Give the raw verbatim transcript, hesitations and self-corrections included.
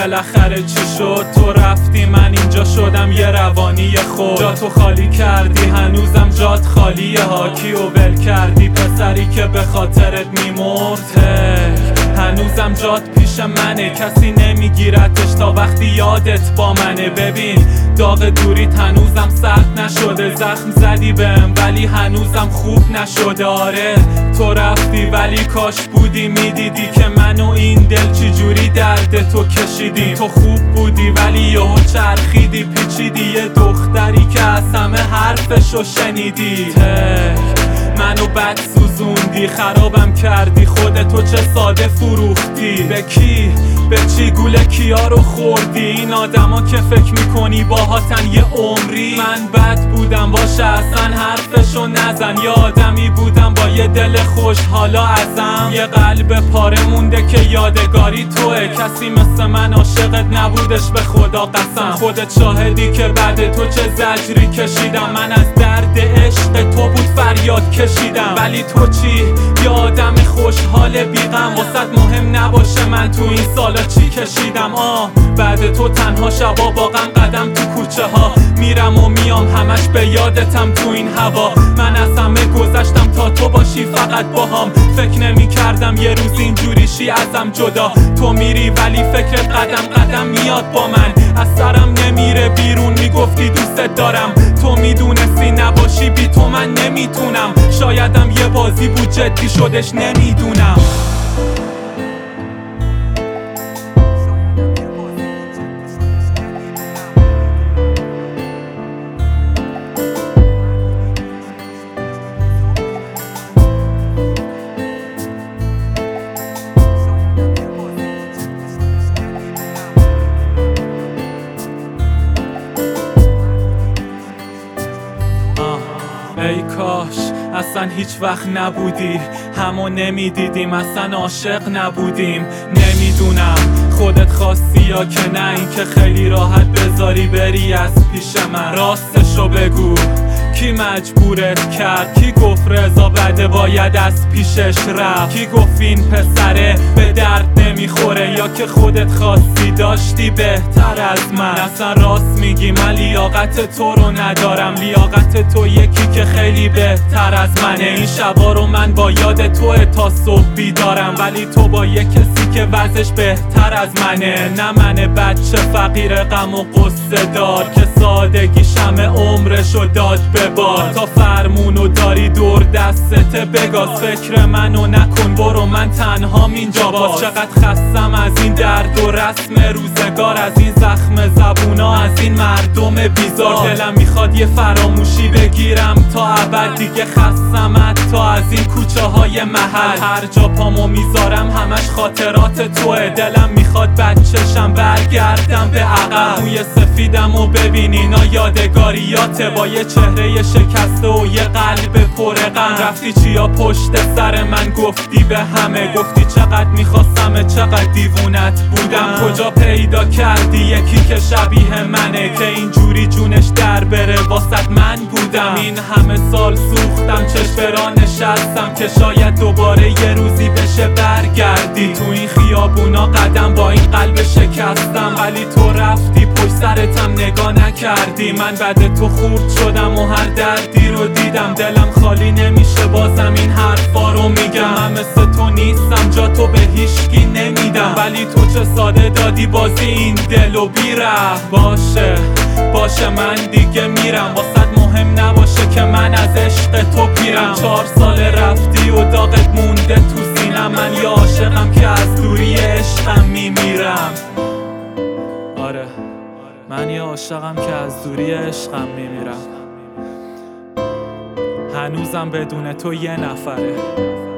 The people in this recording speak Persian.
بالاخره چی شد؟ تو رفتی من اینجا شدم یه روانی خود. جا تو خالی کردی هنوزم جات خالیه ها. کیو ول کردی پسری که به خاطرت میمرد؟ هنوزم جات پیش منه، کسی نمیگیرتش تا وقتی یادت با منه. ببین داغ دوریت هنوزم سرد نشده، زخم زدی بهم ولی هنوزم خوب نشده. آره تو رفتی ولی کاش بودی میدیدی که من و این دل چی جوری درد تو کشیدی. تو خوب بودی ولی یهو چرخیدی پیچیدی، یه دختری که از همه حرفشو شنیدی. منو بد سوزوندی، خرابم کردی، خودتو چه ساده فروختی. به کی؟ به چی گوله کیا رو خوردی؟ این آدما که فکر میکنی باهاتن یه عمری. من بد بودم باشه اصلا حرفشو نزن، یه آدمی بودم با یه دل خوش حالا ازم. یه قلب پاره مونده که یادگاری توه، کسی مثل من عاشقت نبودش به خدا قسم. خودت شاهدی که بعد تو چه زجری کشیدم. من از درد عشق تو بود فریاد کشیدم، ولی تو چی؟ یه آدم خوشحال بیغم، واسط مهم نباشه من تو این سالا چی کشیدم. آه بعد تو تنها شبا با غم قدم تو کوچه ها میرم و میام، همش به یادتم تو این هوا. من از همه گذشتم تا تو باشی فقط باهام. فکر نمی کردم یه روز اینجوری شی ازم جدا. تو میری ولی فکرت قدم قدم میاد با من، از سرم نمیره بیرون. میگفتی دوستت دارم، تو میدونستی نباشی بی تو من نمیتونم. شایدم یه بازی بود جدی شدش نمیدونم. ای کاش اصلا هیچ وقت نبودی، همو نمیدیدیم، اصلا عاشق نبودیم. نمیدونم خودت خواستی یا که نه، این که خیلی راحت بذاری بری از پیش من. راستشو بگو کی مجبورت کرد؟ کی گفت رضا بده باید از پیشش رفت؟ کی گفت این پسره به درد نمیخوره؟ یا که خودت خواستی داشتی بهتر از من؟ اصلا راست میگی من لیاقت تو رو ندارم، لیاقت تو یکی که خیلی بهتر از منه. این شبا رو من با یاد توه تا صبح بیدارم، ولی تو با یه کسی که وضعش بهتر از منه. نه من بچه فقیر غم و قصه دار که سادگی شمع عمرشو داد به بار. تا فرمونو داری دور دستت بگاز، فکر منو نکن برو من تنهام اینجا باز. چقدر خستم از این درد و رسم روزگار، از این زخم زبونا، از این مردم بیزار. دلم میخواد یه فراموشی بگیرم تا ابد، دیگه خستم حتی از این کوچه های محل. هر جا پامو میذارم همش خاطرات توه، دلم میخواد بچه‌شم برگردم به عقب. موی سفیدم و ببین اینا یادگاریاته، با یه چهره شکسته و یه قلب پر غم. رفتی چیا پشت سر من گفتی به همه، گفتی چقدر میخواستم چقدر دیوونت بودم. کجا پیدا کردی یکی که شبیه منه، که اینجوری جونش در بره واسط من بودم. این همه سال سوختم چشم را نشستم که شاید دوباره یه روزی بشه برگردی. تو این خیابونا قدم با این قلب شکستم، ولی تو رفتی پشت سرتم نگاه نکردی. من بعد تو خورد شدم و هر دردی رو دیدم، دلم خالی نمیشه بازم این حرفا رو میگم. من مثل تو نیستم جا تو به هیچکی نمیدم، ولی تو چه ساده دادی بازی این دلو بیره. باشه باشه من دیگه میرم، واسط مهم نباشه که من از عشق تو پیرم. چهار سال رفتی و داغت مونده تو سینم، من یه عاشقم که از دوری عشقم میمیرم. آره من یه عاشقم که از دوری عشقم میمیرم، هنوزم بدون تو یه نفره.